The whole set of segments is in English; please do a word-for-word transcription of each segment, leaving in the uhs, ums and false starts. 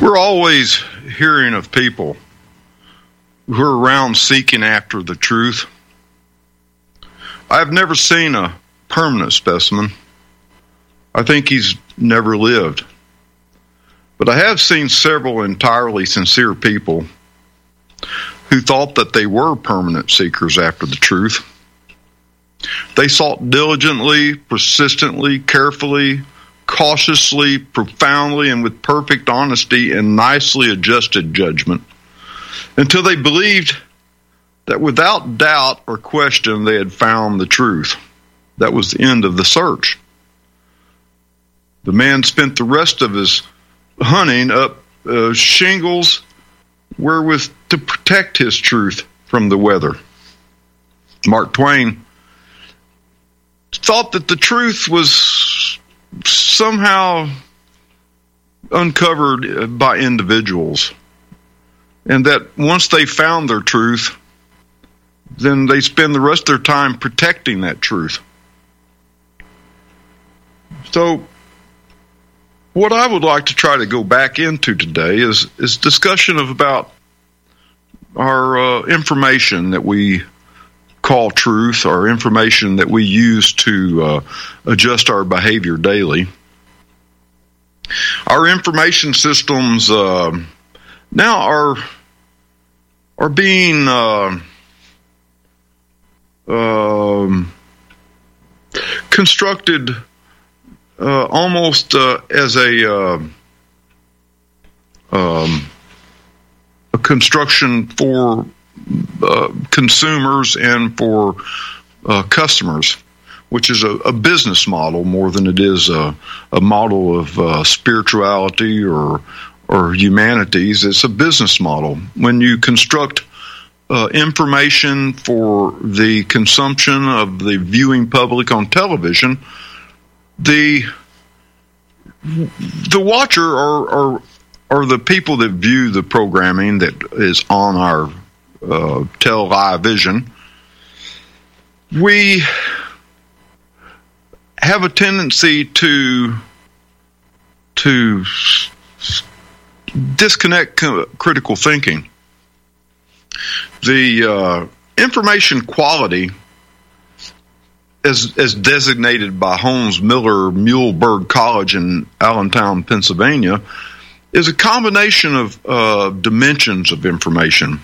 We're always hearing of people who are around seeking after the truth. I've never seen a permanent specimen. I think he's never lived. But I have seen several entirely sincere people who thought that they were permanent seekers after the truth. They sought diligently, persistently, carefully, cautiously, profoundly, and with perfect honesty and nicely adjusted judgment until they believed that without doubt or question they had found the truth. That was the end of the search. The man spent the rest of his hunting up uh, shingles wherewith to protect his truth from the weather. Mark Twain thought that the truth was somehow uncovered by individuals, and that once they found their truth, then they spend the rest of their time protecting that truth. So what I would like to try to go back into today is, is discussion of about our uh, information that we call truth, or information that we use to uh, adjust our behavior daily. Our information systems uh, now are are being uh, um, constructed uh, almost uh, as a uh, um, a construction for uh, consumers and for uh, customers, which is a, a business model more than it is a, a model of uh, spirituality or or humanities. It's a business model. When you construct uh, information for the consumption of the viewing public on television, the the watcher are, are, are the people that view the programming that is on our uh, television. We have a tendency to to disconnect critical thinking. The uh, information quality, as as designated by Holmes Miller Muhlenberg College in Allentown, Pennsylvania, is a combination of uh, dimensions of information.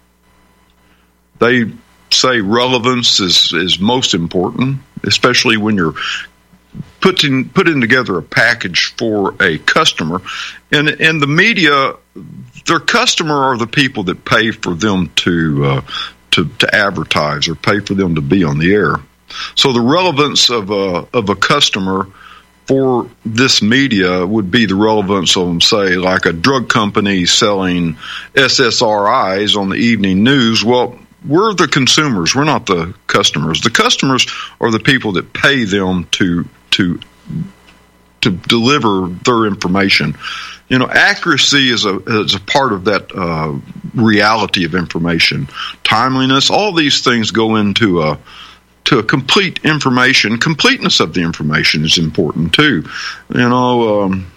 They say relevance is, is most important, especially when you're putting putting together a package for a customer. And and the media, their customer are the people that pay for them to uh, to to advertise or pay for them to be on the air. So the relevance of a of a customer for this media would be the relevance of, say, like a drug company selling S S R Is on the evening news. Well, we're the consumers. We're not the customers. The customers are the people that pay them to to to deliver their information. You know, accuracy is a is a part of that uh, reality of information. Timeliness, all these things go into a to a complete information. Completeness of the information is important too. You know, um,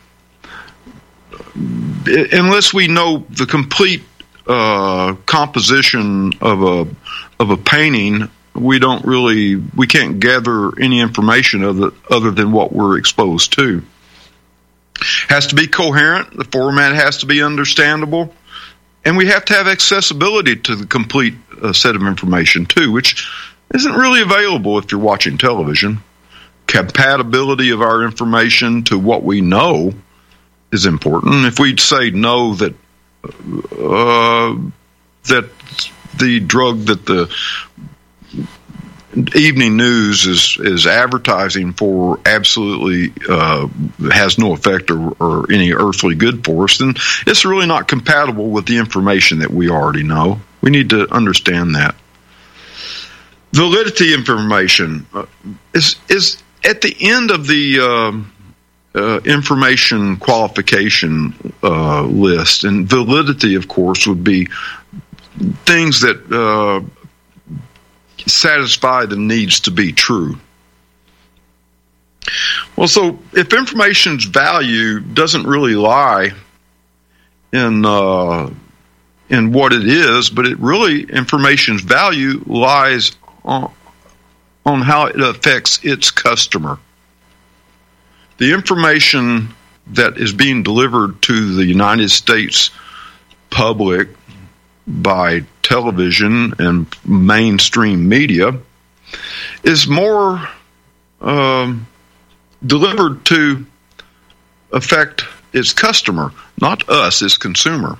unless we know the complete uh, composition of a of a painting, we don't really we can't gather any information other other than what we're exposed to. Has to be coherent. The format has to be understandable, and we have to have accessibility to the complete uh, set of information too, which isn't really available if you're watching television. Compatibility of our information to what we know is important. If we'd say no that uh, that the drug that the evening news is is advertising for absolutely uh, has no effect or, or any earthly good for us, then it's really not compatible with the information that we already know. We need to understand that. Validity information uh, is is at the end of the uh, uh, information qualification uh, list, and validity, of course, would be things that uh, satisfy the needs to be true. Well, so if information's value doesn't really lie in uh, in what it is, but it really, information's value lies on, on how it affects its customer. The information that is being delivered to the United States public by television and mainstream media is more um, delivered to affect its customer, not us as consumer.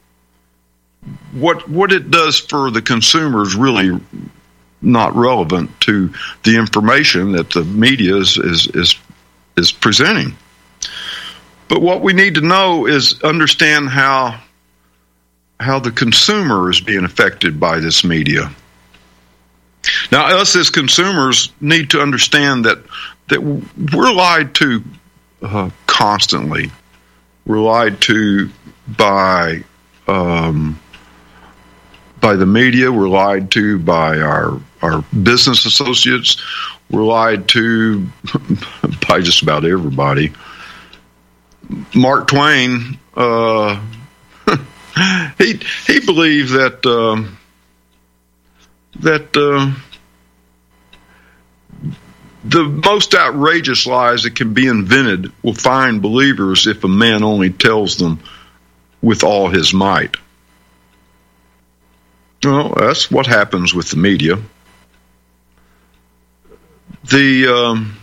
What what it does for the consumer is really not relevant to the information that the media is is is, is presenting. But what we need to know is understand how how the consumer is being affected by this media. Now, us as consumers need to understand that that we're lied to uh, constantly. We're lied to by um, by the media. We're lied to by our our business associates. We're lied to by just about everybody. Mark Twain, uh, he he believed that um, that uh, the most outrageous lies that can be invented will find believers if a man only tells them with all his might. Well, that's what happens with the media. The um,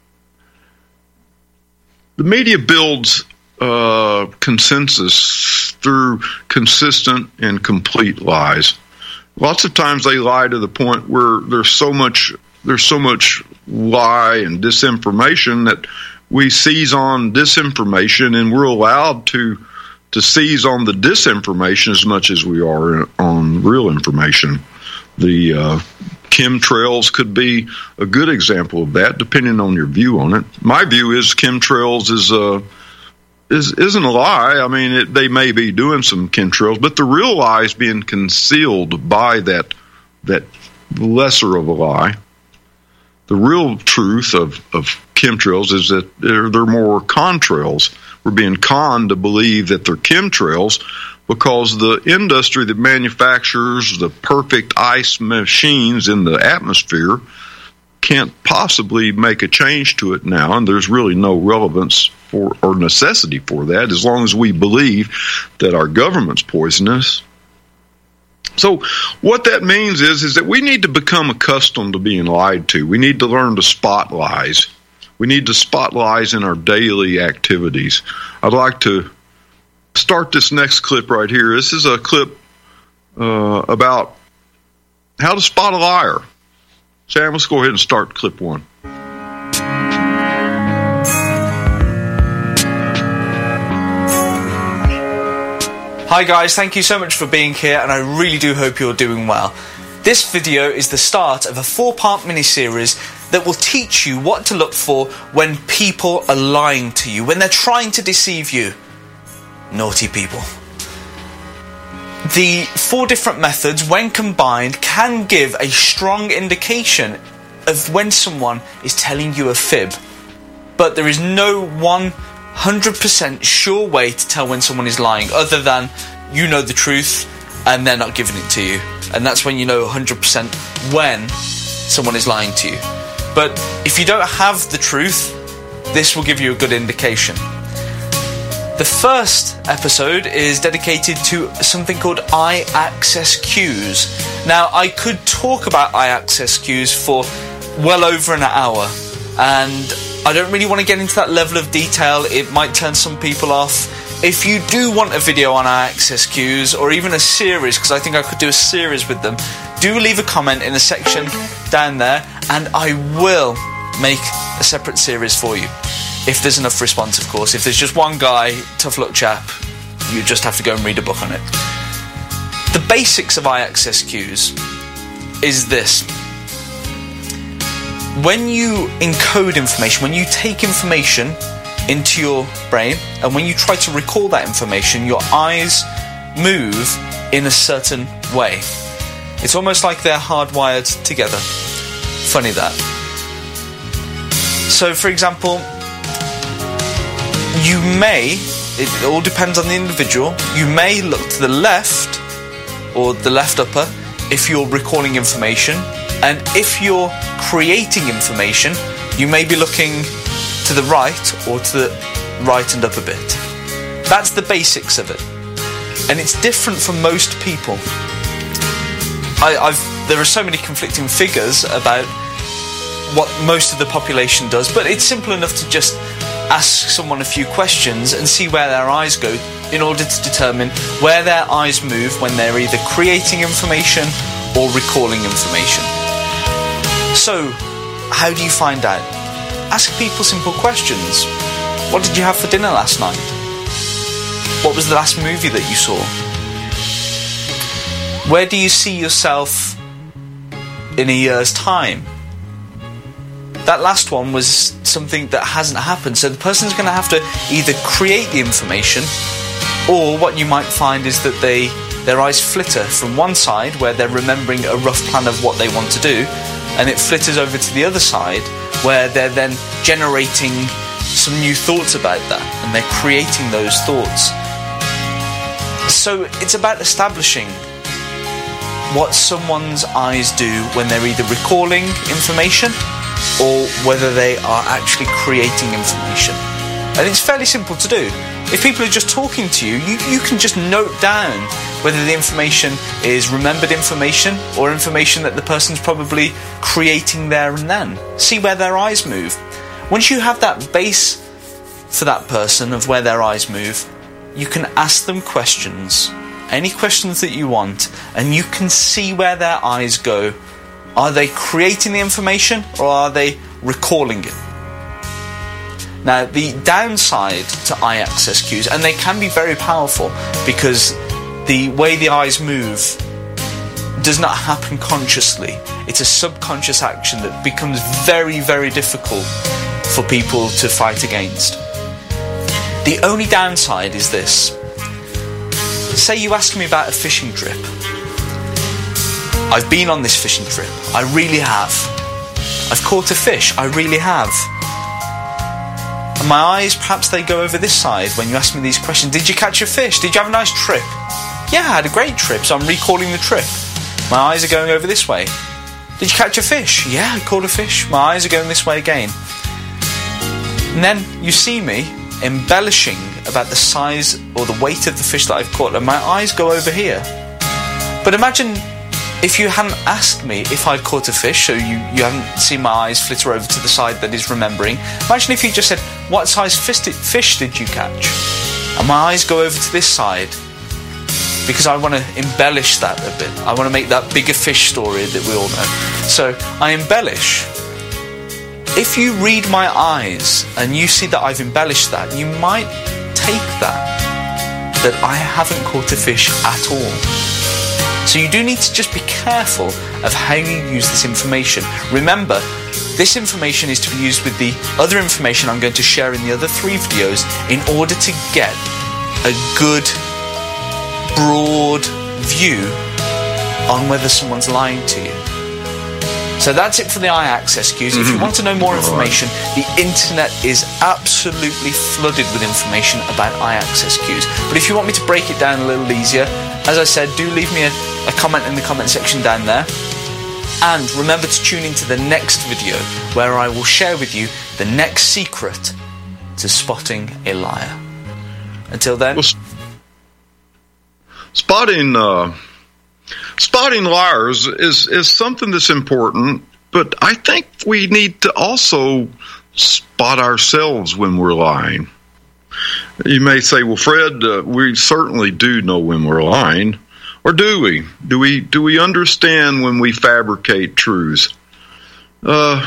the media builds uh, consensus through consistent and complete lies. Lots of times they lie to the point where there's so much there's so much lie and disinformation that we seize on disinformation, and we're allowed to to seize on the disinformation as much as we are on real information. The uh, chemtrails could be a good example of that, depending on your view on it. My view is chemtrails is uh, is isn't a lie. I mean, it, they may be doing some chemtrails, but the real lie is being concealed by that that lesser of a lie. The real truth of, of chemtrails is that they're, they're more contrails. We're being conned to believe that they're chemtrails because the industry that manufactures the perfect ice machines in the atmosphere can't possibly make a change to it now, and there's really no relevance for or necessity for that as long as we believe that our government's poisonous. So what that means is, is that we need to become accustomed to being lied to. We need to learn to spot lies. We need to spot lies in our daily activities. I'd like to start this next clip right here. This is a clip uh, about how to spot a liar. Sam, let's go ahead and start clip one. Hi guys, thank you so much for being here, and I really do hope you're doing well. This video is the start of a four-part mini-series that will teach you what to look for when people are lying to you, when they're trying to deceive you. Naughty people. The four different methods, when combined, can give a strong indication of when someone is telling you a fib. But there is no one one hundred percent sure way to tell when someone is lying, other than you know the truth and they're not giving it to you. And that's when you know one hundred percent when someone is lying to you. But if you don't have the truth, this will give you a good indication. The first episode is dedicated to something called eye access cues. Now, I could talk about eye access cues for well over an hour, and I don't really want to get into that level of detail. It might turn some people off. If you do want a video on eye access cues, or even a series, because I think I could do a series with them, do leave a comment in the section down there, and I will make a separate series for you. If there's enough response, of course. If there's just one guy, tough luck chap, you just have to go and read a book on it. The basics of eye access cues is this. When you encode information, when you take information into your brain, and when you try to recall that information, your eyes move in a certain way. It's almost like they're hardwired together. Funny that. So, for example, you may It all depends on the individual. You may look to the left or the left upper if you're recalling information, and if you're creating information, you may be looking to the right or to the right and up a bit. That's the basics of it, and it's different for most people. I, I've there are so many conflicting figures about what most of the population does, but it's simple enough to just ask someone a few questions and see where their eyes go in order to determine where their eyes move when they're either creating information or recalling information. So, how do you find out? Ask people simple questions. What did you have for dinner last night? What was the last movie that you saw? Where do you see yourself in a year's time? That last one was something that hasn't happened, so the person's going to have to either create the information, or what you might find is that they their eyes flitter from one side where they're remembering a rough plan of what they want to do, and it flitters over to the other side where they're then generating some new thoughts about that, and they're creating those thoughts. So it's about establishing what someone's eyes do when they're either recalling information or whether they are actually creating information. And it's fairly simple to do. If people are just talking to you, you, you can just note down whether the information is remembered information or information that the person's probably creating there and then. See where their eyes move. Once you have that base for that person of where their eyes move, you can ask them questions, any questions that you want, and you can see where their eyes go. Are they creating the information or are they recalling it? Now, the downside to eye access cues, and they can be very powerful because the way the eyes move does not happen consciously. It's a subconscious action that becomes very, very difficult for people to fight against. The only downside is this. Say you ask me about a fishing trip. I've been on this fishing trip. I really have. I've caught a fish. I really have. And my eyes, perhaps they go over this side when you ask me these questions. Did you catch a fish? Did you have a nice trip? Yeah, I had a great trip, so I'm recalling the trip. My eyes are going over this way. Did you catch a fish? Yeah, I caught a fish. My eyes are going this way again. And then you see me embellishing about the size or the weight of the fish that I've caught, and my eyes go over here. But imagine if you hadn't asked me if I'd caught a fish, so you, you haven't seen my eyes flitter over to the side that is remembering. Imagine if you just said, what size fish did you catch? And my eyes go over to this side, because I want to embellish that a bit. I want to make that bigger fish story that we all know. So I embellish. If you read my eyes and you see that I've embellished that, you might take that, that I haven't caught a fish at all. So you do need to just be careful of how you use this information. Remember, this information is to be used with the other information I'm going to share in the other three videos in order to get a good, broad view on whether someone's lying to you. So that's it for the eye access cues. If you want to know more information, the internet is absolutely flooded with information about eye access cues. But if you want me to break it down a little easier, as I said, do leave me a, a comment in the comment section down there. And remember to tune into the next video where I will share with you the next secret to spotting a liar. Until then. Well, spotting... Uh... Spotting liars is, is something that's important, but I think we need to also spot ourselves when we're lying. You may say, well, Fred, uh, we certainly do know when we're lying. Or do we? Do we do we understand when we fabricate truths? Uh,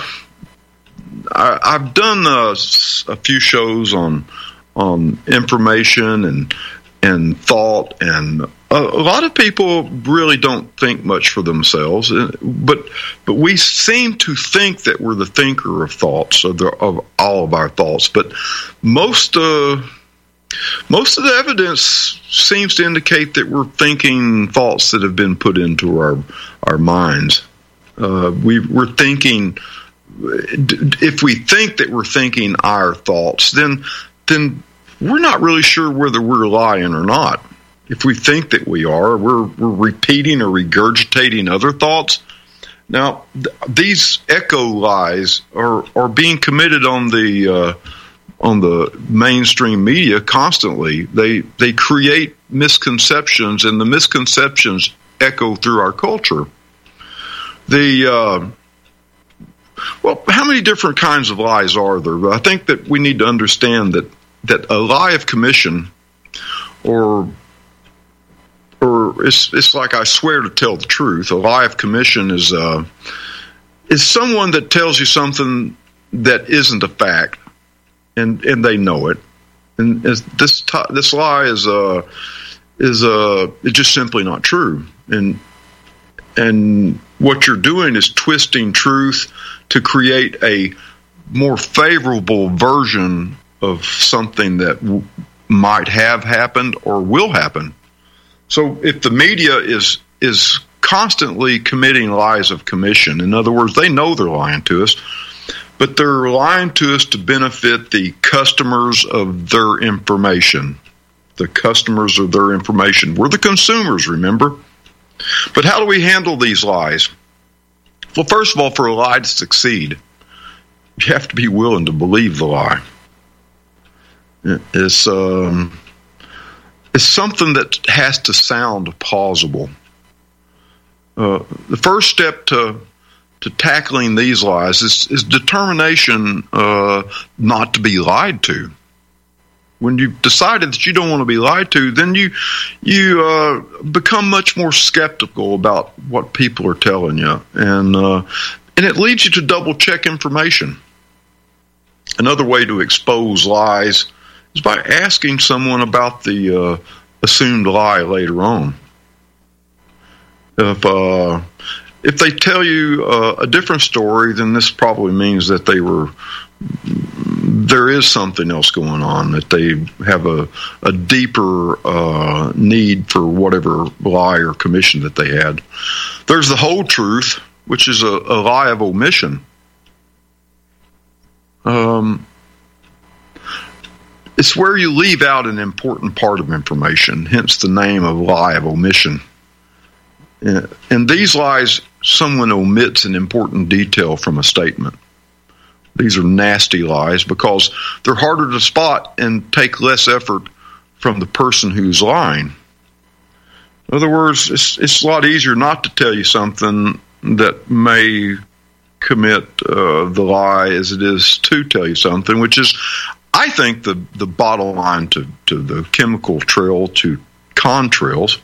I, I've done uh, a few shows on on information and and thought, and a, a lot of people really don't think much for themselves, but but we seem to think that we're the thinker of thoughts, of, the, of all of our thoughts. But most uh, most of the evidence seems to indicate that we're thinking thoughts that have been put into our our minds. Uh, we, we're thinking. If we think that we're thinking our thoughts, then then we're not really sure whether we're lying or not. If we think that we are, we're, we're repeating or regurgitating other thoughts. Now, th- these echo lies are, are being committed on the uh, on the mainstream media constantly. They they create misconceptions, and the misconceptions echo through our culture. The uh, well, how many different kinds of lies are there? I think that we need to understand that that a lie of commission, or or it's it's like I swear to tell the truth. A lie of commission is uh, is someone that tells you something that isn't a fact, and and they know it. And this t- this lie is uh is uh it's just simply not true. And and what you're doing is twisting truth to create a more favorable version of something that w- might have happened or will happen. So if the media is is constantly committing lies of commission, in other words, they know they're lying to us, but they're lying to us to benefit the customers of their information. The customers of their information. We're the consumers, remember? But how do we handle these lies? Well, first of all, for a lie to succeed, you have to be willing to believe the lie. It's um, it's something that has to sound plausible. Uh, the first step to to tackling these lies is, is determination uh, not to be lied to. When you've decided that you don't want to be lied to, then you you uh, become much more skeptical about what people are telling you, and uh, and it leads you to double check information. Another way to expose lies is by asking someone about the uh, assumed lie later on. If uh, if they tell you uh, a different story, then this probably means that they were. There is something else going on, that they have a, a deeper uh, need for whatever lie or commission that they had. There's the whole truth, which is a, a lie of omission. Um, it's where you leave out an important part of information, hence the name of lie of omission. In these lies, someone omits an important detail from a statement. These are nasty lies because they're harder to spot and take less effort from the person who's lying. In other words, it's, it's a lot easier not to tell you something that may commit uh, the lie as it is to tell you something, which is, I think, the, the bottom line to, to the chemical trail to contrails.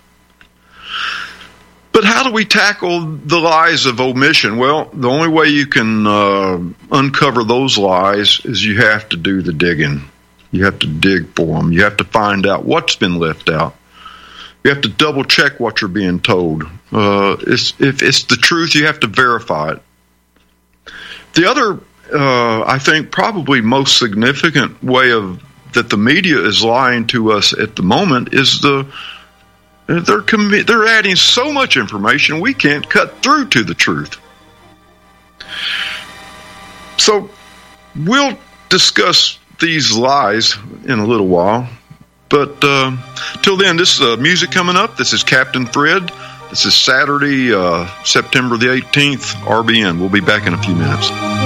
But how do we tackle the lies of omission? Well, the only way you can uh, uncover those lies is you have to do the digging. You have to dig for them. You have to find out what's been left out. You have to double check what you're being told. Uh, it's, if it's the truth, you have to verify it. The other, uh, I think, probably most significant way of that the media is lying to us at the moment is the They're commi- they're adding so much information we can't cut through to the truth. So we'll discuss these lies in a little while. But uh, till then, this is uh, music coming up. This is Captain Fred. This is Saturday, uh, September the eighteenth, R B N. We'll be back in a few minutes.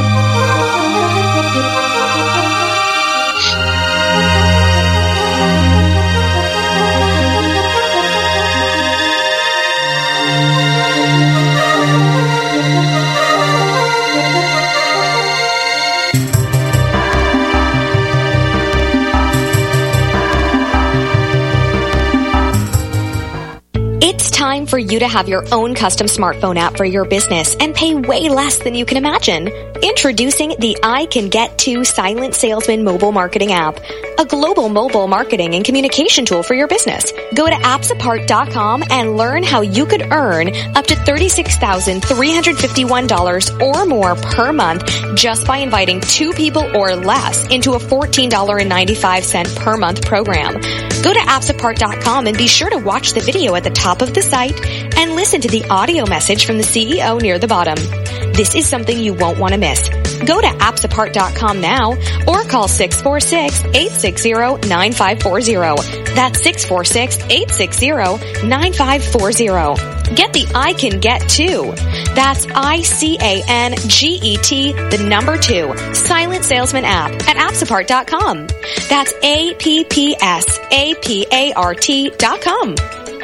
It's time for you to have your own custom smartphone app for your business and pay way less than you can imagine. Introducing the I Can Get To Silent Salesman mobile marketing app, a global mobile marketing and communication tool for your business. Go to apps apart dot com and learn how you could earn up to thirty-six thousand three hundred fifty-one dollars or more per month just by inviting two people or less into a fourteen dollars and ninety-five cents per month program. Go to apps apart dot com and be sure to watch the video at the top of the site and listen to the audio message from the C E O near the bottom. This is something you won't want to miss. Go to apps apart dot com now or call six four six, eight six zero, nine five four zero. That's six four six, eight six zero, nine five four zero. Get the I Can Get Too. That's I C A N G E T, the number two, Silent Salesman app at apps apart dot com. That's A P P S A P A R T dot com.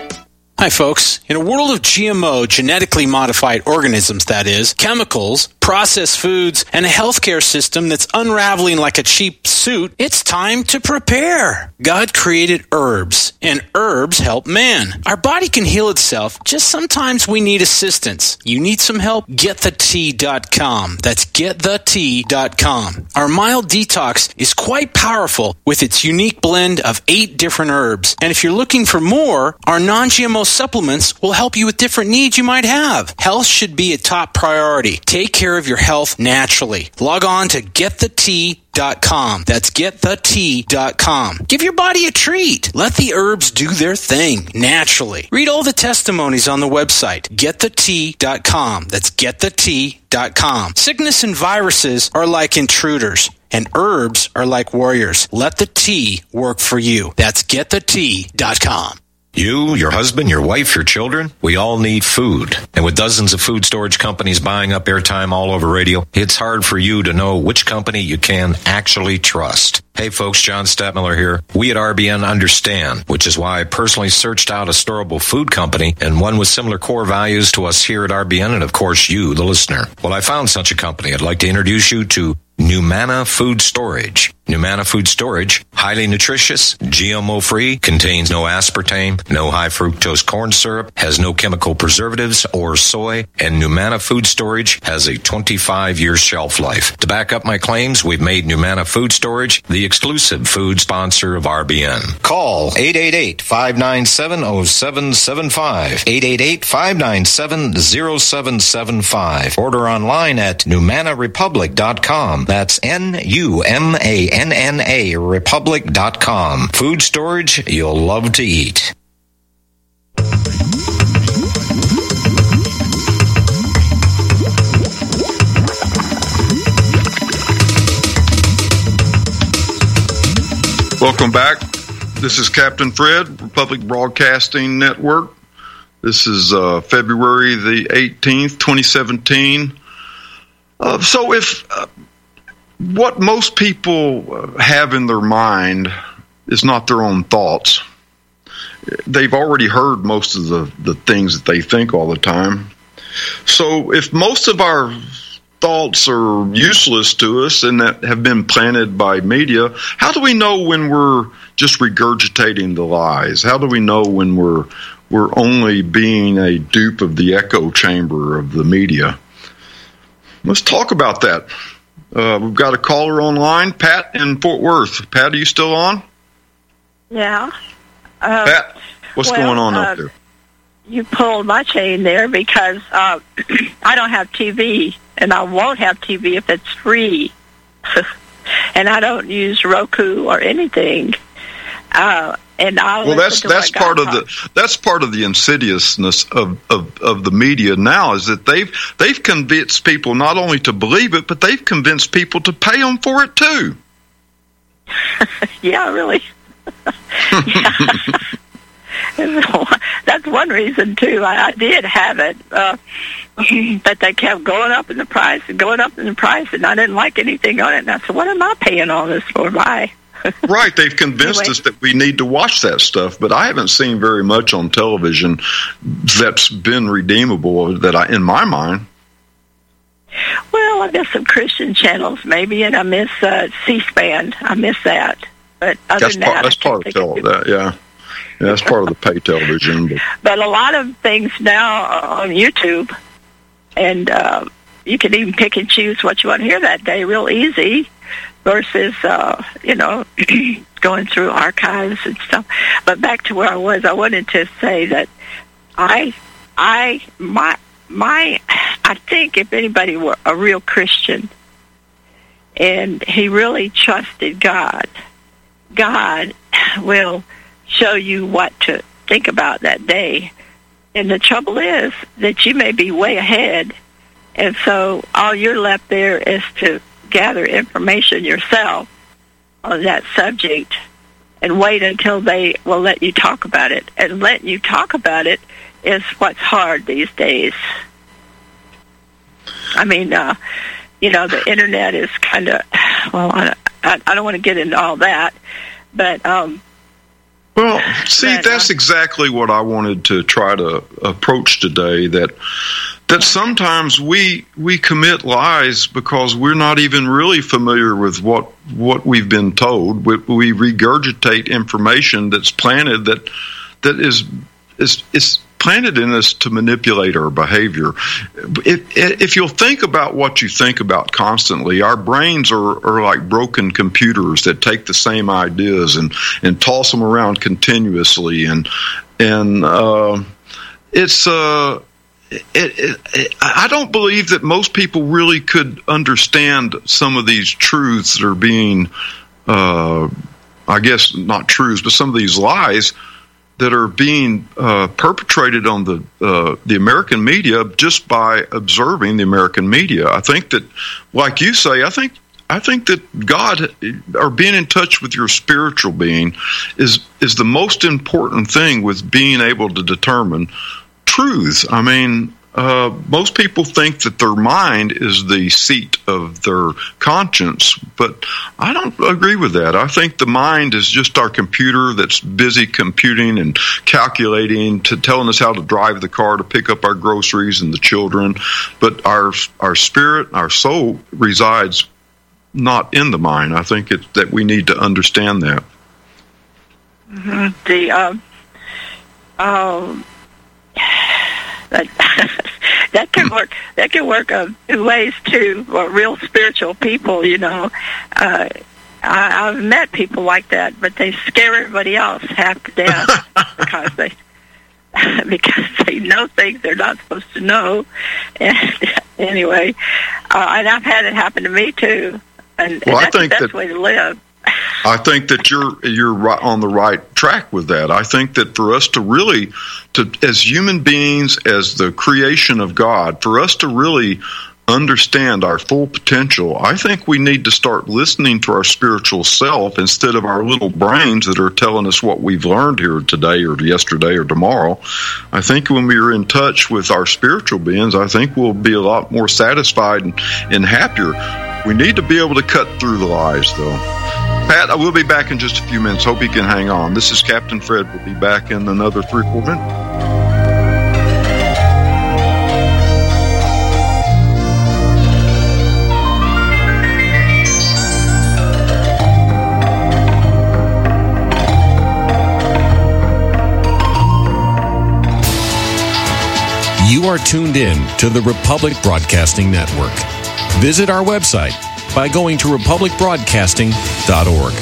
Hi, folks. In a world of G M O, genetically modified organisms, that is, chemicals, processed foods, and a healthcare system that's unraveling like a cheap suit, it's time to prepare. God created herbs, and herbs help man. Our body can heal itself, just sometimes we need assistance. You need some help? get the tea dot com. That's get the tea dot com. Our mild detox is quite powerful with its unique blend of eight different herbs. And if you're looking for more, our non-G M O supplements will help you with different needs you might have. Health should be a top priority. Take care of your health naturally. Log on to get the tea dot com. That's get the tea dot com. Give your body a treat. Let the herbs do their thing naturally. Read all the testimonies on the website, get the tea dot com. That's get the tea dot com. Sickness and viruses are like intruders, and herbs are like warriors. Let the tea work for you. That's get the tea dot com. You, your husband, your wife, your children, we all need food. And with dozens of food storage companies buying up airtime all over radio, it's hard for you to know which company you can actually trust. Hey folks, John Stadtmiller here. We at R B N understand, which is why I personally searched out a storable food company and one with similar core values to us here at R B N and of course you, the listener. Well, I found such a company. I'd like to introduce you to Numana Food Storage. Numana Food Storage, highly nutritious, G M O-free, contains no aspartame, no high fructose corn syrup, has no chemical preservatives or soy, and Numana Food Storage has a twenty-five year shelf life. To back up my claims, we've made Numana Food Storage the exclusive food sponsor of R B N. Call eight eight eight, five nine seven, zero seven seven five, eight eight eight, five nine seven, zero seven seven five. Order online at numana republic dot com. That's N U M A N N A republic dot com. Food storage you'll love to eat. Welcome back. This is Captain Fred, Republic Broadcasting Network. This is uh, February the eighteenth, twenty seventeen. Uh, so if... Uh, What most people have in their mind is not their own thoughts. They've already heard most of the, the things that they think all the time. So if most of our thoughts are useless to us and that have been planted by media, how do we know when we're just regurgitating the lies? How do we know when we're we're only being a dupe of the echo chamber of the media? Let's talk about that. Uh, we've got a caller online, Pat in Fort Worth. Pat, are you still on? Yeah. Uh, Pat, what's well, going on uh, up there? You pulled my chain there because uh, I don't have T V, and I won't have T V if it's free. And I don't use Roku or anything. Uh, and I'll well, that's that's part of talks. the that's part of the insidiousness of, of, of the media now is that they've they've convinced people not only to believe it, but they've convinced people to pay them for it too. Yeah, really. That's one reason too. I, I did have it, uh, but they kept going up in the price and going up in the price, and I didn't like anything on it. And I said, "What am I paying all this for?" Bye. Right, they've convinced anyway. us that we need to watch that stuff, but I haven't seen very much on television that's been redeemable that I, in my mind. Well, I miss some Christian channels maybe, and I miss uh, C-SPAN. I miss that, but other that's than part, that, that's part of tele- that. Yeah, yeah, that's part of the pay television. But, but a lot of things now are on YouTube, and uh, you can even pick and choose what you want to hear that day, real easy. Versus, uh, you know, going through archives and stuff. But back to where I was, I wanted to say that I, I, my, my, I think if anybody were a real Christian and he really trusted God, God will show you what to think about that day. And the trouble is that you may be way ahead And so all you're left there is to gather information yourself on that subject and wait until they will let you talk about it. And letting you talk about it is what's hard these days. I mean, uh, you know, the Internet is kind of, well, I, I, I don't want to get into all that, but... Um, well, see, but, that's uh, exactly what I wanted to try to approach today, that that sometimes we we commit lies because we're not even really familiar with what, what we've been told. We, we regurgitate information that's planted that that is is is planted in us to manipulate our behavior. If, if you'll think about what you think about constantly, our brains are, are like broken computers that take the same ideas and, and toss them around continuously. And and uh, it's uh, it, it, it, I don't believe that most people really could understand some of these truths that are being, uh, I guess not truths, but some of these lies that are being uh, perpetrated on the uh, the American media just by observing the American media. I think that, like you say, I think I think that God, or being in touch with your spiritual being, is is the most important thing with being able to determine truth. I mean, uh, most people think that their mind is the seat of their conscience, but I don't agree with that. I think the mind is just our computer that's busy computing and calculating, to telling us how to drive the car, to pick up our groceries and the children. But our our spirit, our soul resides not in the mind. I think it's that we need to understand that. Mm-hmm. The um, um, that that can work. That can work uh, in ways too. For real spiritual people, you know. Uh, I, I've met people like that, but they scare everybody else half to death because they because they know things they're not supposed to know. And anyway, uh, and I've had it happen to me too. And, well, and that's I think the best that, way to live. I think that you're you're right on the right track with that. I think that for us to really, to as human beings, as the creation of God, for us to really understand our full potential, I think we need to start listening to our spiritual self instead of our little brains that are telling us what we've learned here today or yesterday or tomorrow. I think when we are in touch with our spiritual beings, I think we'll be a lot more satisfied and, and happier. We need to be able to cut through the lies, though. Pat, I will be back in just a few minutes. Hope you can hang on. This is Captain Fred. We'll be back in another three, four minutes. You are tuned in to the Republic Broadcasting Network. Visit our website by going to republic broadcasting dot org.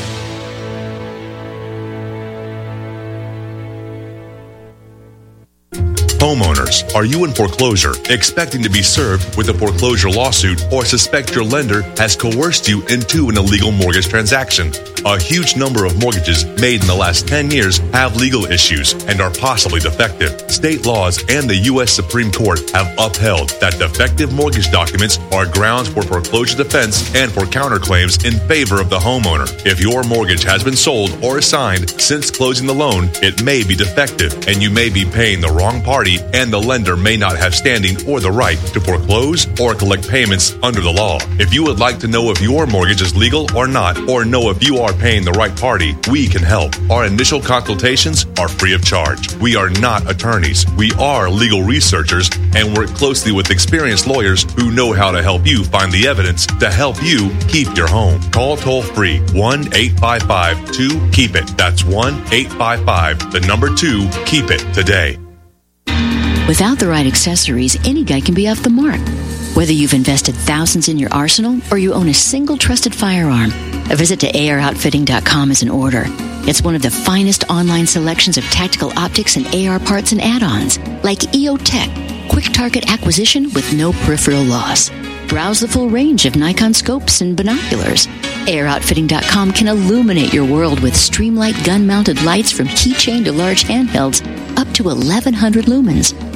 Homeowners, are you in foreclosure, expecting to be served with a foreclosure lawsuit, or suspect your lender has coerced you into an illegal mortgage transaction? A huge number of mortgages made in the last ten years have legal issues and are possibly defective. State laws and the U S Supreme Court have upheld that defective mortgage documents are grounds for foreclosure defense and for counterclaims in favor of the homeowner. If your mortgage has been sold or assigned since closing the loan, it may be defective and you may be paying the wrong party, and the lender may not have standing or the right to foreclose or collect payments under the law. If you would like to know if your mortgage is legal or not, or know if you are paying the right party, we can help. Our initial consultations are free of charge. We are not attorneys. We are legal researchers and work closely with experienced lawyers who know how to help you find the evidence to help you keep your home. Call toll free one eight five five two keep it. That's one eight five five, the number two, keep it today. Without the right accessories, any guy can be off the mark. Whether you've invested thousands in your arsenal or you own a single trusted firearm, a visit to A R outfitting dot com is in order. It's one of the finest online selections of tactical optics and A R parts and add-ons, like E O Tech, quick target acquisition with no peripheral loss. Browse the full range of Nikon scopes and binoculars. A R outfitting dot com can illuminate your world with Streamlight gun-mounted lights from keychain to large handhelds up to eleven hundred lumens. Find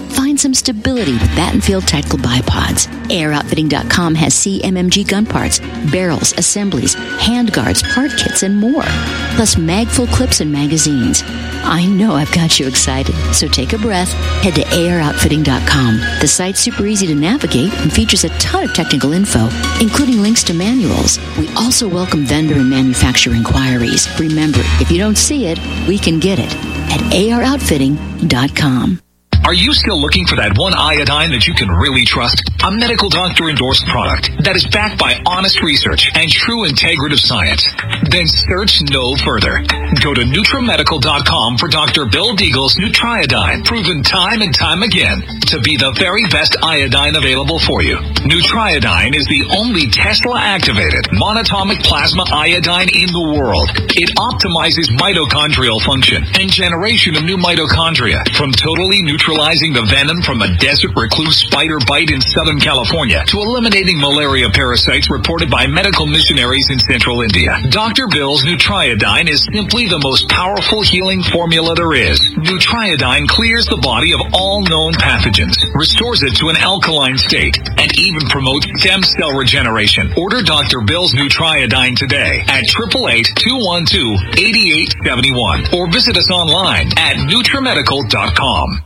some stability with Battenfield Tactical Bipods. A R Outfitting dot com has C M M G gun parts, barrels, assemblies, handguards, part kits, and more. Plus magful clips and magazines. I know I've got you excited, so take a breath. Head to A R Outfitting dot com. The site's super easy to navigate and features a ton of technical info, including links to manuals. We also welcome vendor and manufacturer inquiries. Remember, if you don't see it, we can get it at A R Outfitting dot com. Are you still looking for that one iodine that you can really trust? A medical doctor endorsed product that is backed by honest research and true integrative science? Then search no further. Go to NutriMedical dot com for Doctor Bill Deagle's Nutriodine, proven time and time again to be the very best iodine available for you. Nutriodine is the only Tesla-activated monatomic plasma iodine in the world. It optimizes mitochondrial function and generation of new mitochondria from totally neutral neutralizing the venom from a desert recluse spider bite in Southern California to eliminating malaria parasites reported by medical missionaries in central India. Doctor Bill's Nutriodine is simply the most powerful healing formula there is. Nutriodine clears the body of all known pathogens, restores it to an alkaline state, and even promotes stem cell regeneration. Order Doctor Bill's Nutriodine today at eight eight eight, two one two, eight eight seven one or visit us online at NutriMedical dot com.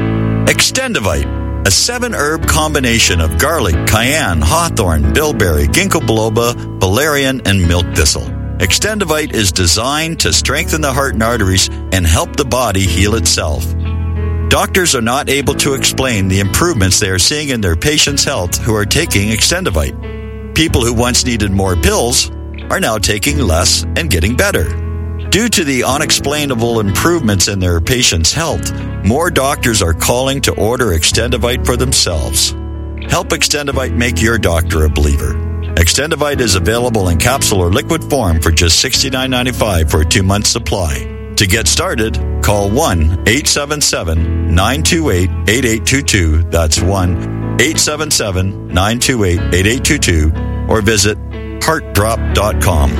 Extendivite, a seven-herb combination of garlic, cayenne, hawthorn, bilberry, ginkgo biloba, valerian, and milk thistle. Extendivite is designed to strengthen the heart and arteries and help the body heal itself. Doctors are not able to explain the improvements they are seeing in their patients' health who are taking Extendivite. People who once needed more pills are now taking less and getting better. Due to the unexplainable improvements in their patients' health, more doctors are calling to order Extendivite for themselves. Help Extendivite make your doctor a believer. Extendivite is available in capsule or liquid form for just sixty-nine ninety-five for a two-month supply. To get started, call one eight seven seven, nine two eight, eight eight two two. That's one eight seven seven, nine two eight, eight eight two two or visit heart drop dot com.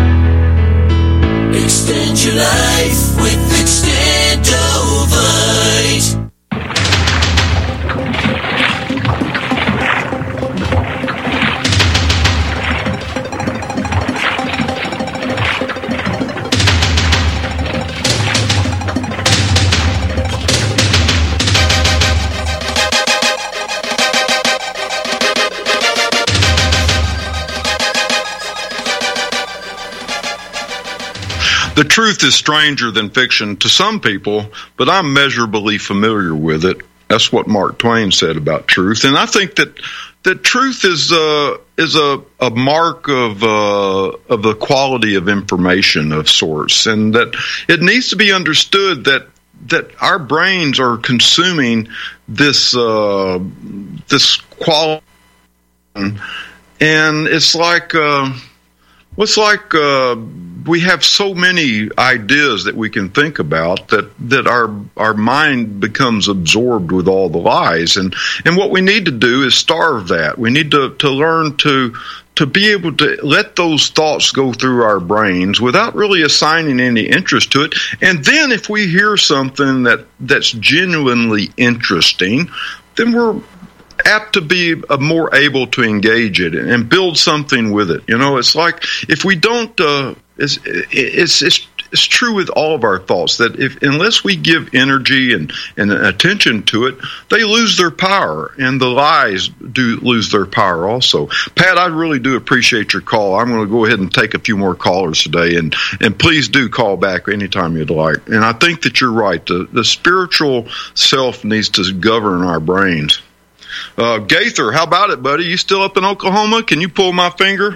Extend your life with Extendovite. The truth is stranger than fiction to some people, but I'm measurably familiar with it. That's what Mark Twain said about truth, and I think that that truth is uh, is a, a mark of uh, of the quality of information of sorts, and that it needs to be understood that that our brains are consuming this uh, this quality, and it's like uh, what's like. Uh, We have so many ideas that we can think about that, that our our mind becomes absorbed with all the lies. And, and what we need to do is starve that. We need to, to learn to to be able to let those thoughts go through our brains without really assigning any interest to it. And then if we hear something that, that's genuinely interesting, then we're apt to be more able to engage it and build something with it. You know, it's like if we don't, uh, it's, it's, it's, it's true with all of our thoughts that if, unless we give energy and, and attention to it, they lose their power, and the lies do lose their power also. Pat, I really do appreciate your call. I'm going to go ahead and take a few more callers today, and, and please do call back anytime you'd like. And I think that you're right. The, the spiritual self needs to govern our brains. Uh, Gaither, how about it, buddy? You still up in Oklahoma? Can you pull my finger?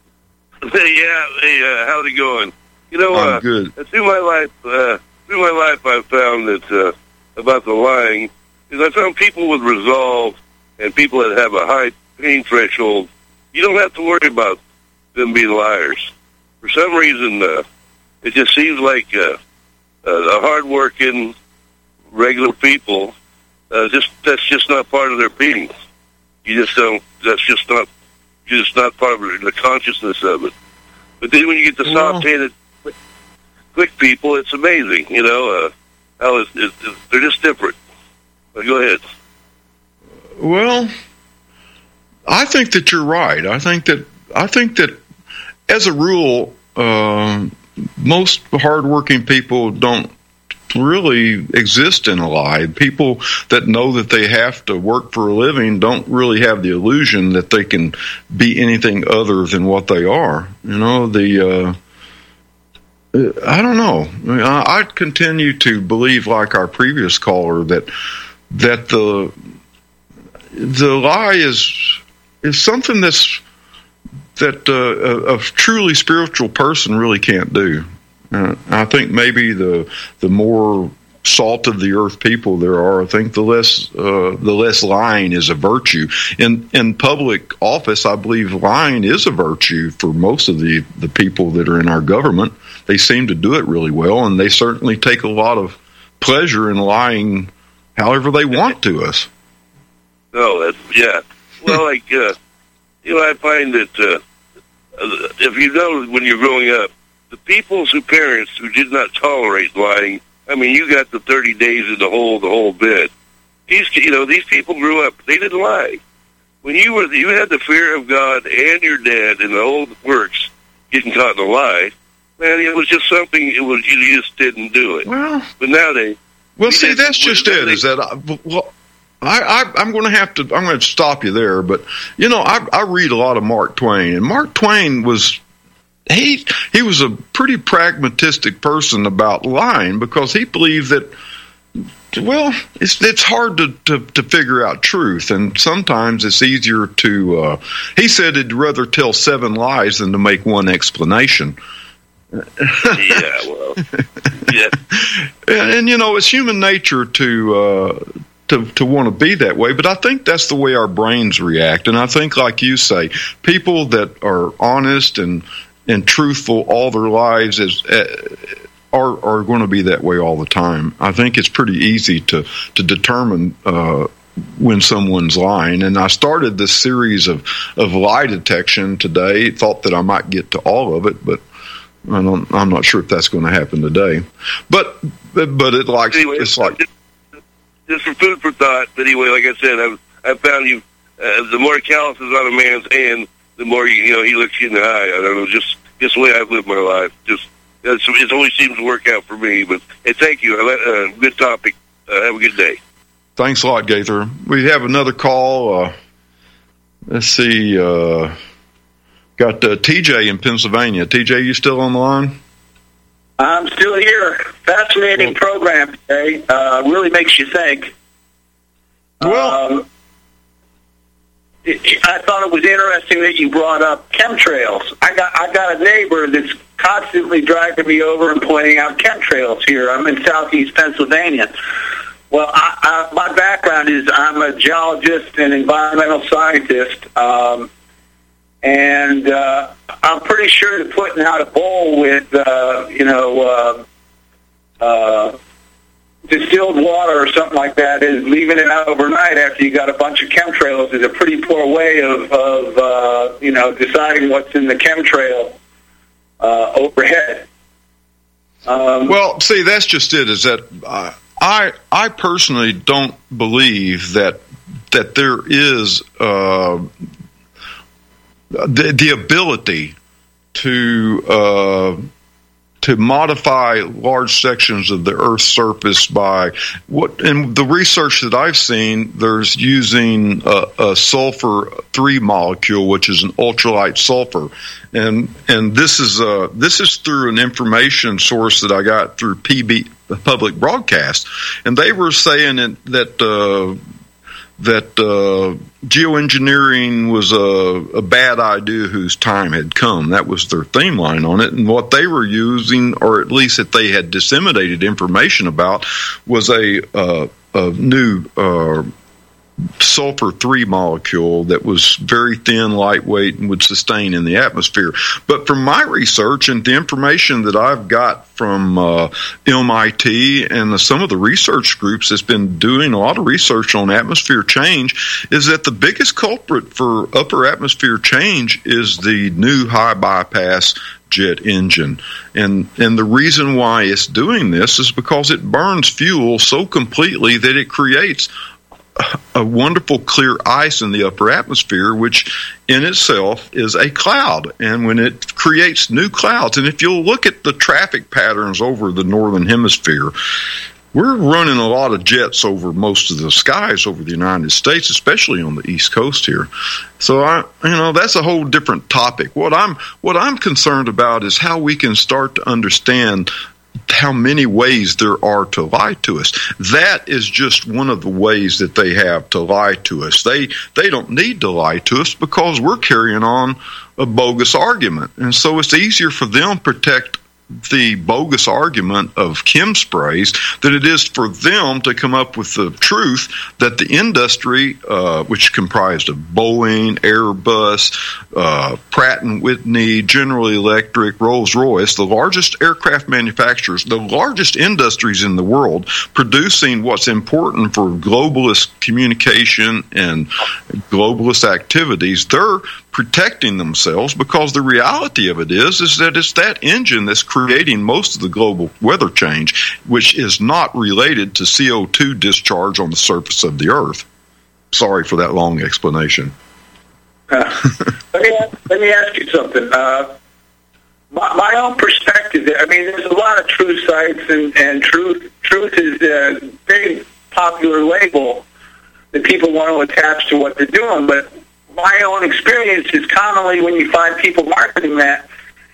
Hey, yeah. Hey, uh, how's it going? You know, I'm uh, good. through my life, uh, through my life, I've found that uh, about the lying is I found people with resolve and people that have a high pain threshold. You don't have to worry about them being liars. For some reason, uh, it just seems like uh, uh, the hardworking, regular people. Uh, just that's just not part of their being. You just don't. That's just not. You're just not part of the consciousness of it. But then when you get the soft-handed, quick, quick people, it's amazing. You know uh, how it's, it's, it's, they're just different. But go ahead. Well, I think that you're right. I think that I think that as a rule, uh, most hardworking people don't really exist in a lie. People that know that they have to work for a living don't really have the illusion that they can be anything other than what they are. You know, the uh, I don't know. I, I continue to believe, like our previous caller, that that the the lie is is something that's that uh, a, a truly spiritual person really can't do. Uh, I think maybe the the more salt of the earth people there are, I think the less uh, the less lying is a virtue. In in public office, I believe lying is a virtue for most of the, the people that are in our government. They seem to do it really well, and they certainly take a lot of pleasure in lying however they want to us. Oh, that's, yeah. Well, like, uh, you know, I find that uh, if you know when you're growing up, the people's who parents who did not tolerate lying, I mean, you got the thirty days in the hole, the whole bit. These, you know, these people grew up, they didn't lie. When you were, you had the fear of God and your dad and the whole works getting caught in a lie, man, it was just something, it was, you just didn't do it. Well, but nowadays, well, see, that's just it, is that, I, well, I, I, I'm going to have to, I'm going to stop you there, but, you know, I, I read a lot of Mark Twain, and Mark Twain was, he, he was a pretty pragmatistic person about lying, because he believed that, well, it's it's hard to, to, to figure out truth, and sometimes it's easier to, uh, he said he'd rather tell seven lies than to make one explanation. Yeah, well, yeah. And, and, you know, it's human nature to, uh, to to want to be that way, but I think that's the way our brains react. And I think, like you say, people that are honest and and truthful all their lives is uh, are are going to be that way all the time. I think it's pretty easy to to determine uh, when someone's lying. And I started this series of of lie detection today. Thought that I might get to all of it, but I don't, I'm not sure if that's going to happen today. But but it like anyway, it's like. Just for food for thought. But anyway, like I said, I've, I've found you, uh, the more callous is on a man's hand, the more, you, you know, he looks you in the eye. I don't know, just, just the way I've lived my life. Just, it's, it always seems to work out for me. But, hey, thank you. Uh, good topic. Uh, have a good day. Thanks a lot, Gaither. We have another call. Uh, let's see. Uh, got uh, T J in Pennsylvania. T J, you still on the line? I'm still here. Fascinating program today. Uh, really makes you think. Well, um, it, I thought it was interesting that you brought up chemtrails. I got I got a neighbor that's constantly driving me over and pointing out chemtrails here. I'm in southeast Pennsylvania. Well, I, I, my background is I'm a geologist and environmental scientist. Um, And uh, I'm pretty sure that putting out a bowl with, uh, you know, uh, uh, distilled water or something like that, is leaving it out overnight after you got a bunch of chemtrails is a pretty poor way of, of uh, you know, deciding what's in the chemtrail uh, overhead. Um, well, see, that's just it. Is that uh, I I personally don't believe that that there is. Uh, The, the ability to uh, to modify large sections of the Earth's surface by what, in the research that I've seen, there's using a, a sulfur three molecule, which is an ultralight sulfur, and and this is uh this is through an information source that I got through P B Public Broadcast, and they were saying that. Uh, that uh, geoengineering was a, a bad idea whose time had come. That was their theme line on it. And what they were using, or at least that they had disseminated information about, was a, uh, a new uh, sulfur three molecule that was very thin, lightweight, and would sustain in the atmosphere. But from my research and the information that I've got from uh, M I T and the, some of the research groups that's been doing a lot of research on atmosphere change, is that the biggest culprit for upper atmosphere change is the new high bypass jet engine. And and the reason why it's doing this is because it burns fuel so completely that it creates a wonderful clear ice in the upper atmosphere, which in itself is a cloud. And when it creates new clouds, and if you'll look at the traffic patterns over the northern hemisphere, we're running a lot of jets over most of the skies over the United States, especially on the East Coast here. So, I, you know, that's a whole different topic. What I'm, what I'm concerned about is how we can start to understand how many ways there are to lie to us. That is just one of the ways that they have to lie to us. They, they don't need to lie to us because we're carrying on a bogus argument. And so it's easier for them to protect the bogus argument of chem sprays than it is for them to come up with the truth that the industry, uh, which comprised of Boeing, Airbus, uh, Pratt and Whitney, General Electric, Rolls-Royce, the largest aircraft manufacturers, the largest industries in the world, producing what's important for globalist communication and globalist activities, they're protecting themselves because the reality of it is is that it's that engine that's creating most of the global weather change, which is not related to C O two discharge on the surface of the Earth. Sorry for that long explanation. Uh, let, me, let me ask you something. Uh, my, my own perspective, I mean, there's a lot of truth sites, and, and truth, truth is a very popular label that people want to attach to what they're doing, but my own experience is commonly when you find people marketing that,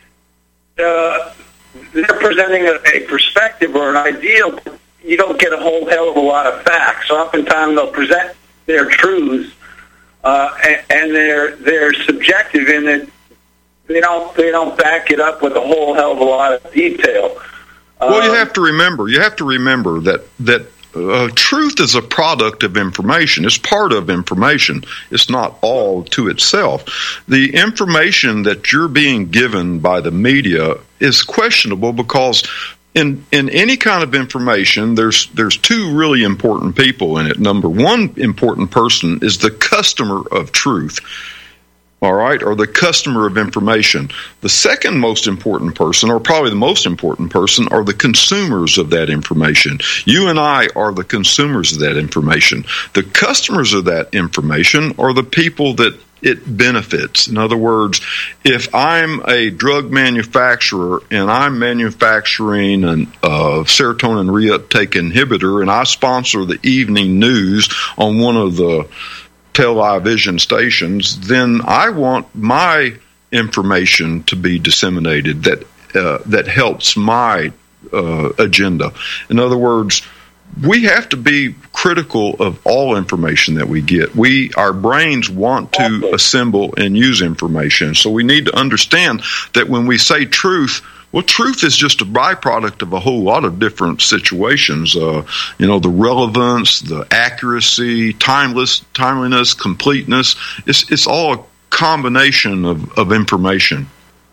uh, they're presenting a, a perspective or an ideal. You don't get a whole hell of a lot of facts. So oftentimes they'll present their truths, uh, and, and they're they're subjective in that they don't they don't back it up with a whole hell of a lot of detail. Well, um, you have to remember. You have to remember that that. Uh, truth is a product of information. It's part of information. It's not all to itself. The information that you're being given by the media is questionable because in in any kind of information, there's there's two really important people in it. Number one important person is the customer of truth. All right, or the customer of information. The second most important person, or probably the most important person, are the consumers of that information. You and I are the consumers of that information. The customers of that information are the people that it benefits. In other words, if I'm a drug manufacturer and I'm manufacturing a uh, serotonin reuptake inhibitor and I sponsor the evening news on one of the television stations, then I want my information to be disseminated that uh, that helps my uh, agenda. In other words, we have to be critical of all information that we get. We, our brains want to assemble and use information, so we need to understand that when we say truth, well, truth is just a byproduct of a whole lot of different situations. Uh, you know, the relevance, the accuracy, timeless, timeliness, completeness. It's it's all a combination of, of information.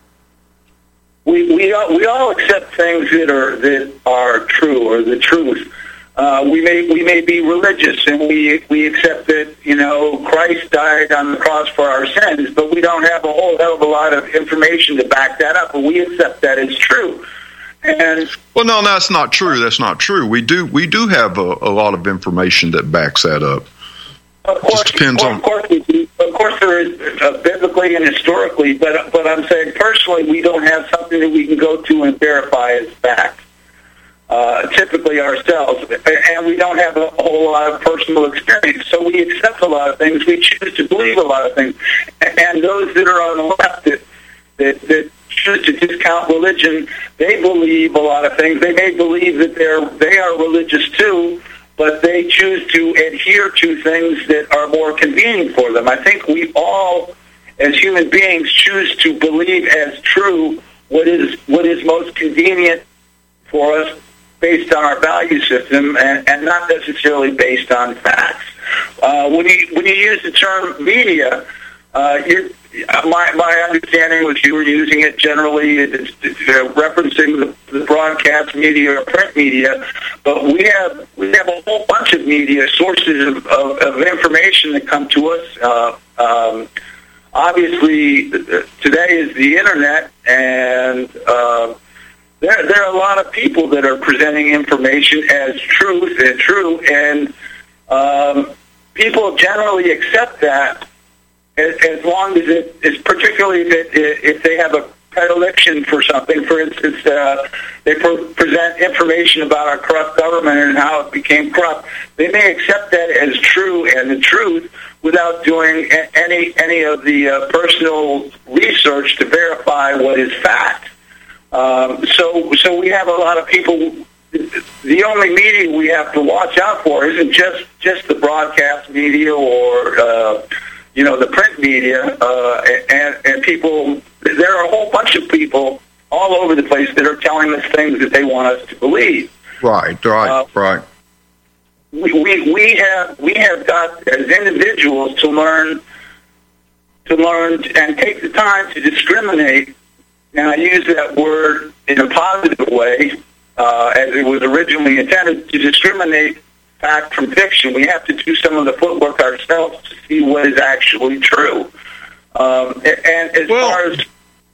We we all, we all accept things that are that are true or the truth. Uh, we may we may be religious and we we accept that, you know, Christ died on the cross for our sins, but we don't have a whole hell of a lot of information to back that up. But we accept that as true. And well, no, that's not true. That's not true. We do we do have a, a lot of information that backs that up. Of course, Just depends of on. course, we do. Of course, there is uh, biblically and historically, but but I'm saying personally, we don't have something that we can go to and verify as fact. Uh, typically ourselves, and we don't have a whole lot of personal experience, so we accept a lot of things. We choose to believe a lot of things, and those that are on the left that that, that choose to discount religion, they believe a lot of things. They may believe that they're they are religious too, but they choose to adhere to things that are more convenient for them. I think we all, as human beings, choose to believe as true what is what is most convenient for us, based on our value system, and, and not necessarily based on facts. Uh, when you when you use the term media, uh, you're, my my understanding was you were using it generally, it's, it's, uh, referencing the, the broadcast media or print media. But we have we have a whole bunch of media sources of, of, of information that come to us. Uh, um, obviously, today is the internet, and uh, There, there are a lot of people that are presenting information as truth and true, and um, people generally accept that as, as long as it is, particularly if, it, if they have a predilection for something. For instance, uh, they pre- present information about our corrupt government and how it became corrupt. They may accept that as true and the truth without doing a- any any of the uh, personal research to verify what is fact. Um, so, so we have a lot of people. The only media we have to watch out for isn't just just the broadcast media or uh, you know the print media, uh, and and people. There are a whole bunch of people all over the place that are telling us things that they want us to believe. Right, right, uh, right. We, we we have we have got as individuals to learn to learn and take the time to discriminate. And I use that word in a positive way, uh, as it was originally intended, to discriminate fact from fiction. We have to do some of the footwork ourselves to see what is actually true. Um, and as well, far as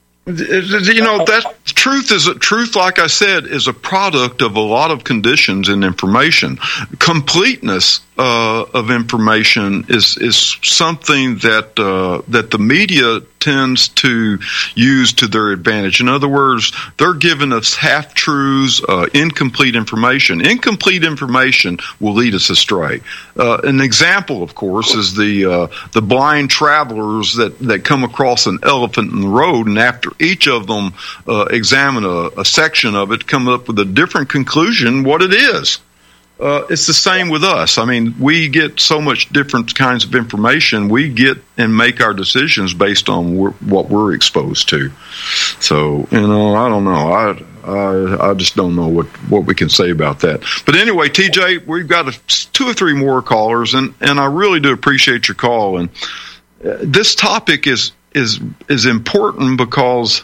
you know, that truth is a truth. Like I said, is a product of a lot of conditions and information. Completeness uh, of information is is something that uh, that the media tends to use to their advantage. In other words, they're giving us half truths, uh, incomplete information. Incomplete information will lead us astray. Uh, an example, of course, is the uh, the blind travelers that, that come across an elephant in the road, and after each of them uh, examine a, a section of it, come up with a different conclusion what it is. Uh, it's the same with us. I mean, we get so much different kinds of information. We get and make our decisions based on wh- what we're exposed to. So, you know, I don't know. I I, I just don't know what, what we can say about that. But anyway, T J, we've got a, two or three more callers, and, and I really do appreciate your call. And uh, this topic is is is important because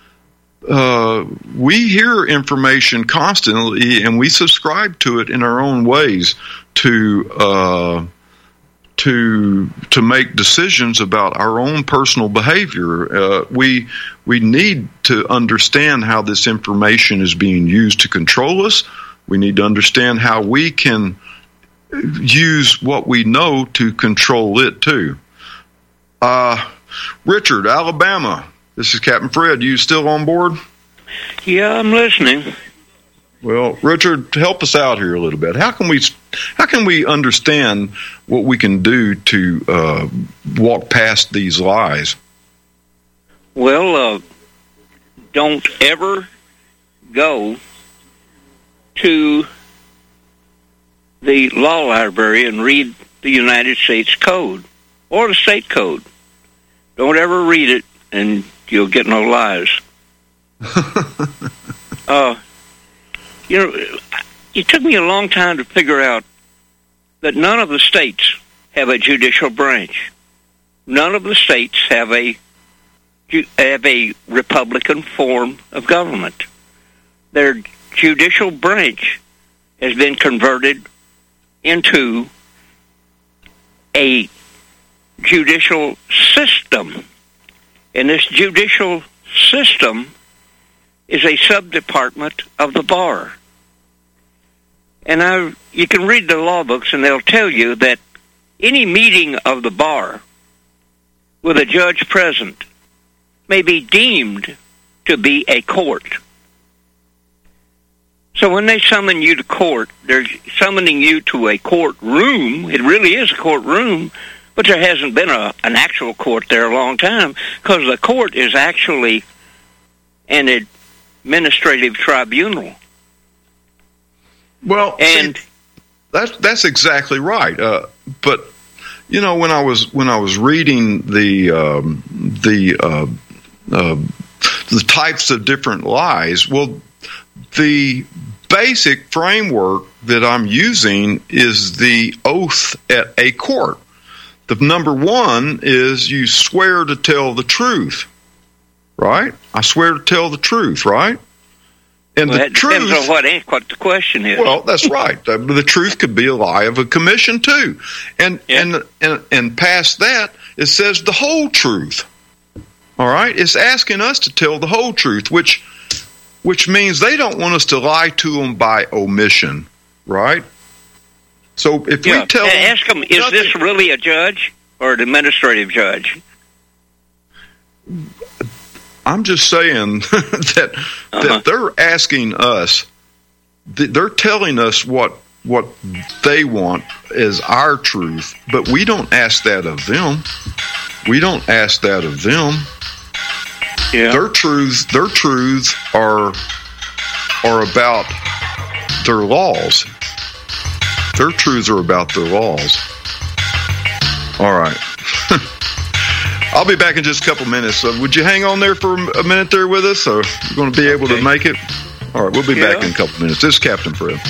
Uh, we hear information constantly, and we subscribe to it in our own ways to uh, to to make decisions about our own personal behavior. Uh, we we need to understand how this information is being used to control us. We need to understand how we can use what we know to control it too. Uh, Richard, Alabama. This is Captain Fred. You still on board? Yeah, I'm listening. Well, Richard, help us out here a little bit. How can we how can we understand what we can do to uh, walk past these lies? Well, uh, don't ever go to the law library and read the United States Code or the state code. Don't ever read it, and you'll get no lies. uh, you know, it took me a long time to figure out that none of the states have a judicial branch. None of the states have a have a Republican form of government. Their judicial branch has been converted into a judicial system. And this judicial system is a sub-department of the bar. And I, you can read the law books, and they'll tell you that any meeting of the bar with a judge present may be deemed to be a court. So when they summon you to court, they're summoning you to a courtroom. It really is a courtroom, but there hasn't been a, an actual court there a long time, because the court is actually an administrative tribunal. Well, and see, that's that's exactly right. Uh, but you know, when I was when I was reading the um, the uh, uh, the types of different lies, well, the basic framework that I'm using is the oath at a court. The number one is you swear to tell the truth, right? I swear to tell the truth, right? And well, the that truth, depends on what, what the question is. Well, that's right. The, the truth could be a lie of a commission too, and yeah. and and and past that, it says the whole truth. All right, it's asking us to tell the whole truth, which which means they don't want us to lie to them by omission, right? So if yeah. we tell uh, them, ask them, is nothing, this really a judge or an administrative judge? I'm just saying that uh-huh. that they're asking us, they're telling us what what they want as our truth, but we don't ask that of them. We don't ask that of them. Yeah. Their truths, their truths are are about their laws. Their truths are about their laws. All right. I'll be back in just a couple minutes. So would you hang on there for a minute there with us? Or you're going to be able okay. to make it? All right, we'll be yeah. back in a couple minutes. This is Captain Fred.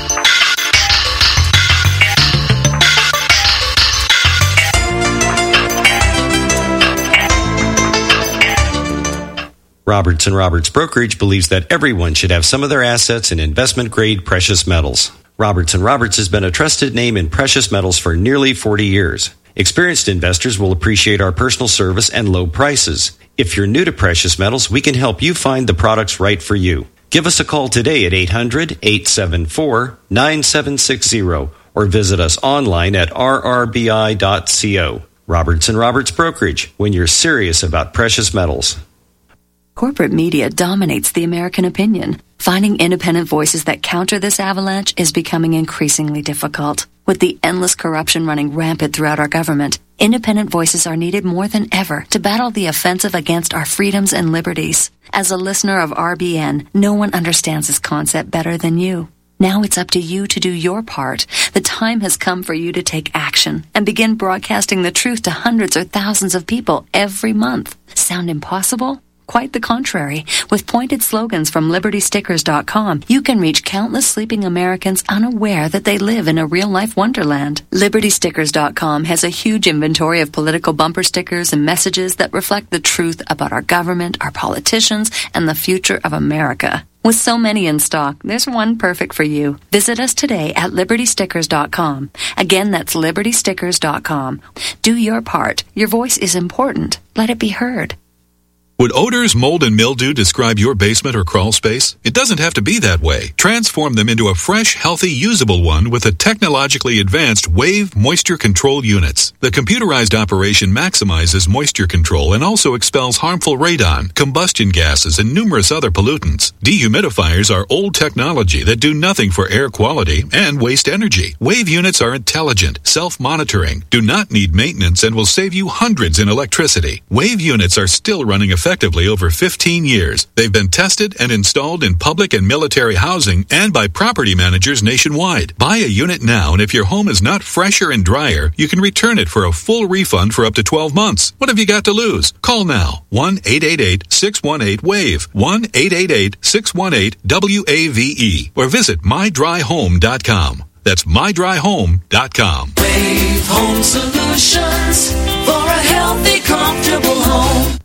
Roberts and Roberts Brokerage believes that everyone should have some of their assets in investment-grade precious metals. Roberts and Roberts has been a trusted name in precious metals for nearly forty years. Experienced investors will appreciate our personal service and low prices. If you're new to precious metals, we can help you find the products right for you. Give us a call today at eight hundred, eight seven four, nine seven six zero or visit us online at r r b i dot co. Roberts and Roberts Brokerage, when you're serious about precious metals. Corporate media dominates the American opinion. Finding independent voices that counter this avalanche is becoming increasingly difficult. With the endless corruption running rampant throughout our government, independent voices are needed more than ever to battle the offensive against our freedoms and liberties. As a listener of R B N, no one understands this concept better than you. Now it's up to you to do your part. The time has come for you to take action and begin broadcasting the truth to hundreds or thousands of people every month. Sound impossible? Quite the contrary. With pointed slogans from liberty stickers dot com, you can reach countless sleeping Americans unaware that they live in a real-life wonderland. liberty stickers dot com has a huge inventory of political bumper stickers and messages that reflect the truth about our government, our politicians, and the future of America. With so many in stock, there's one perfect for you. Visit us today at liberty stickers dot com. Again, that's liberty stickers dot com. Do your part. Your voice is important. Let it be heard. Would odors, mold, and mildew describe your basement or crawl space? It doesn't have to be that way. Transform them into a fresh, healthy, usable one with the technologically advanced Wave Moisture Control Units. The computerized operation maximizes moisture control and also expels harmful radon, combustion gases, and numerous other pollutants. Dehumidifiers are old technology that do nothing for air quality and waste energy. Wave units are intelligent, self-monitoring, do not need maintenance, and will save you hundreds in electricity. Wave units are still running effectively. Effectively over fifteen years. They've been tested and installed in public and military housing and by property managers nationwide. Buy a unit now, and if your home is not fresher and drier, you can return it for a full refund for up to twelve months. What have you got to lose? Call now. one eight eight eight, six one eight, WAVE. one eight eight eight, six one eight, W A V E. Or visit my dry home dot com. That's my dry home dot com. Wave Home Solutions for a healthy, comfortable home.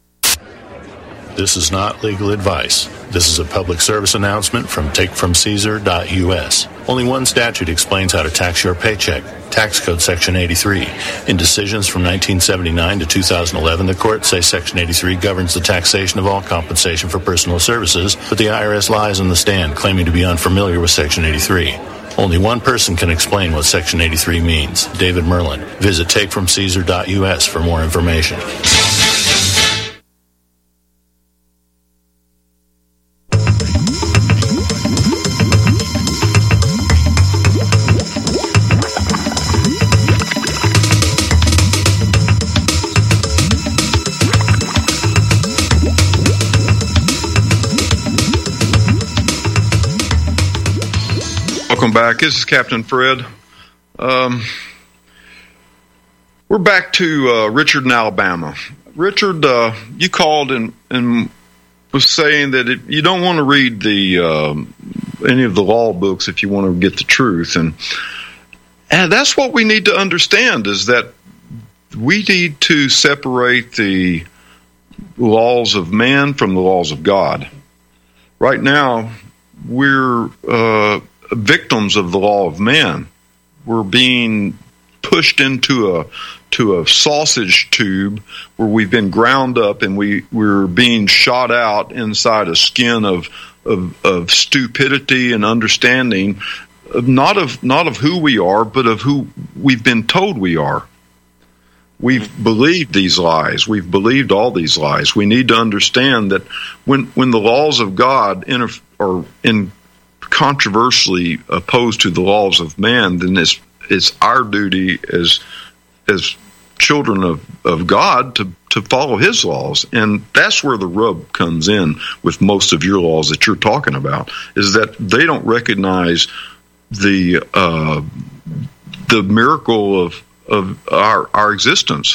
This is not legal advice. This is a public service announcement from take from caesar dot U S. Only one statute explains how to tax your paycheck. Tax Code Section eighty-three. In decisions from nineteen seventy-nine to two thousand eleven, the courts say Section eighty-three governs the taxation of all compensation for personal services, but the I R S lies on the stand, claiming to be unfamiliar with Section eighty-three. Only one person can explain what Section eighty-three means, David Merlin. Visit take from caesar dot U S for more information. Welcome back. This is Captain Fred. Um, we're back to uh, Richard in Alabama. Richard, uh, you called and, and was saying that it, you don't want to read the um, any of the law books if you want to get the truth, and and that's what we need to understand is that we need to separate the laws of man from the laws of God. Right now, we're uh, victims of the law of man. We're being pushed into a to a sausage tube where we've been ground up, and we we're being shot out inside a skin of of, of stupidity and understanding not of not of who we are, but of who we've been told we are. We've believed these lies. We've believed all these lies. We need to understand that when when the laws of God interf- are in controversially opposed to the laws of man, then it's it's our duty as as children of, of God to, to follow His laws. And that's where the rub comes in with most of your laws that you're talking about, is that they don't recognize the uh, the miracle of of our our existence.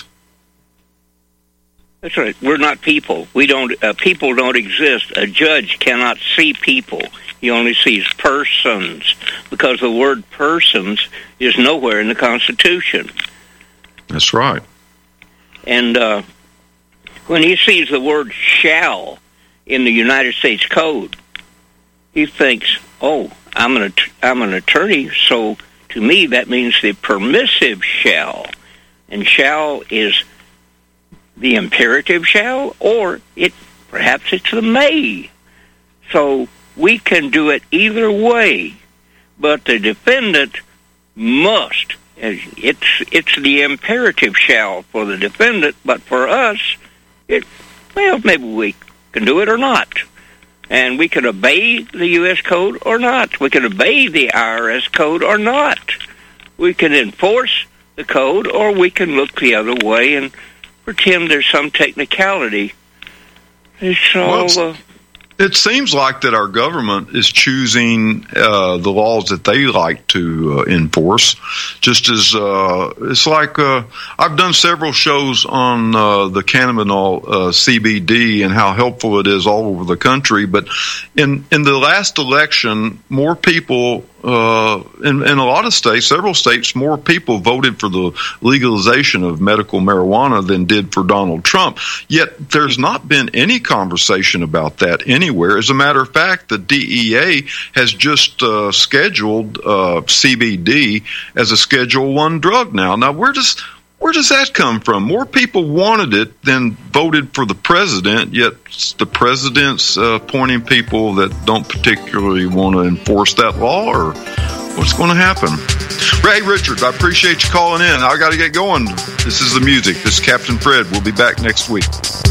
That's right. We're not people. We don't. Uh, people don't exist. A judge cannot see people. He only sees persons, because the word persons is nowhere in the Constitution. That's right. And uh, when he sees the word shall in the United States Code, he thinks, "Oh, I'm an I'm an attorney, so to me that means the permissive shall." And shall is the imperative shall, or it perhaps it's the may. So we can do it either way, but the defendant must. It's it's the imperative shall for the defendant, but for us, it well maybe we can do it or not, and we can obey the U S code or not. We can obey the I R S code or not. We can enforce the code, or we can look the other way and pretend there's some technicality. It's all. Well, uh, it seems like that our government is choosing uh, the laws that they like to uh, enforce. Just as uh, it's like uh, I've done several shows on uh, the cannabinol uh, C B D and how helpful it is all over the country. But in in the last election, more people. Uh, in, in a lot of states, several states, more people voted for the legalization of medical marijuana than did for Donald Trump. Yet there's not been any conversation about that anywhere. As a matter of fact, the D E A has just uh, scheduled uh, C B D as a Schedule One drug now. Now, where does where does that come from? More people wanted it than voted for the president, yet the president's uh, appointing people that don't particularly want to enforce that law, or what's going to happen? Ray Richards, I appreciate you calling in. I got to get going. This is the music. This is Captain Fred. We'll be back next week.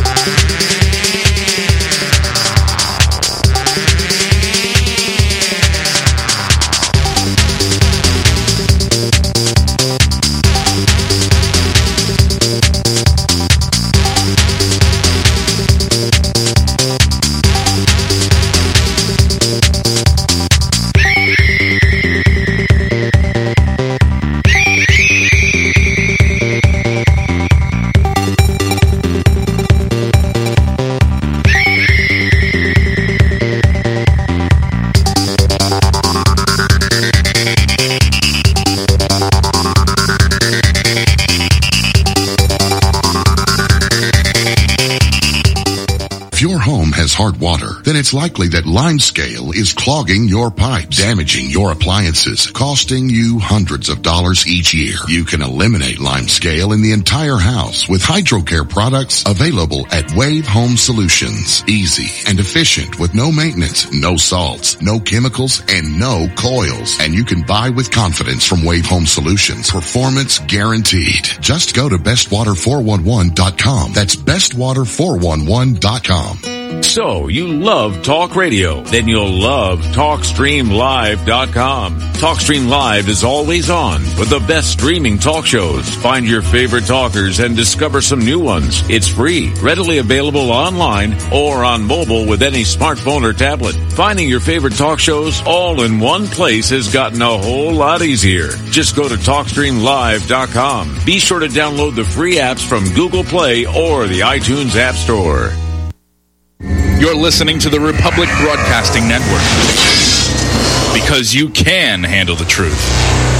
Hard water, then it's likely that Limescale is clogging your pipes, damaging your appliances, costing you hundreds of dollars each year. You can eliminate Limescale in the entire house with HydroCare products available at Wave Home Solutions. Easy and efficient with no maintenance, no salts, no chemicals, and no coils. And you can buy with confidence from Wave Home Solutions. Performance guaranteed. Just go to best water four one one dot com. That's best water four one one dot com. So, you love talk radio? Then you'll love talk stream live dot com. TalkStream Live is always on with the best streaming talk shows. Find your favorite talkers and discover some new ones. It's free, readily available online or on mobile with any smartphone or tablet. Finding your favorite talk shows all in one place has gotten a whole lot easier. Just go to talk stream live dot com. Be sure to download the free apps from Google Play or the iTunes App Store. You're listening to the Republic Broadcasting Network, because you can handle the truth.